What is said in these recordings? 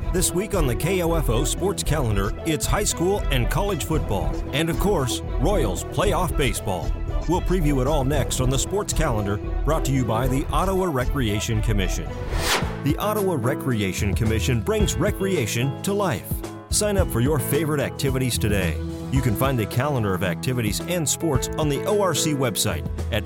This week on the KOFO Sports Calendar, it's high school and college football, and of course, Royals playoff baseball. We'll preview it all next on the Sports Calendar, brought to you by the Ottawa Recreation Commission. The Ottawa Recreation Commission brings recreation to life. Sign up for your favorite activities today. You can find the calendar of activities and sports on the ORC website at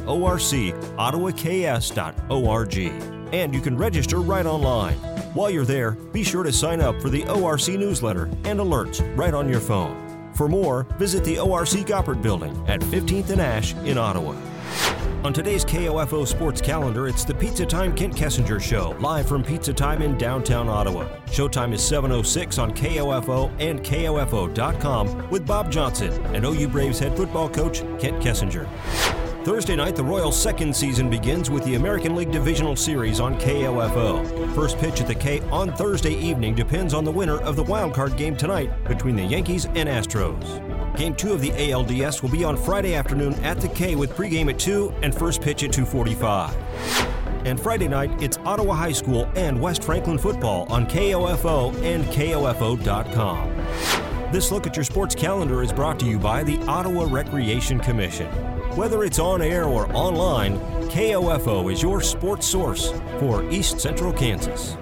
orcottawaks.org. And you can register right online. While you're there, be sure to sign up for the ORC newsletter and alerts right on your phone. For more, visit the ORC Goppert Building at 15th and Ash in Ottawa. On today's KOFO Sports Calendar, it's the Pizza Time Kent Kessinger Show, live from Pizza Time in downtown Ottawa. Showtime is 7:06 on KOFO and KOFO.com with Bob Johnson and OU Braves head football coach Kent Kessinger. Thursday night, the Royals' second season begins with the American League Divisional Series on KOFO. First pitch at the K on Thursday evening depends on the winner of the wildcard game tonight between the Yankees and Astros. Game 2 of the ALDS will be on Friday afternoon at the K with pregame at 2 and first pitch at 2:45. And Friday night, it's Ottawa High School and West Franklin football on KOFO and KOFO.com. This look at your sports calendar is brought to you by the Ottawa Recreation Commission. Whether it's on air or online, KOFO is your sports source for East Central Kansas.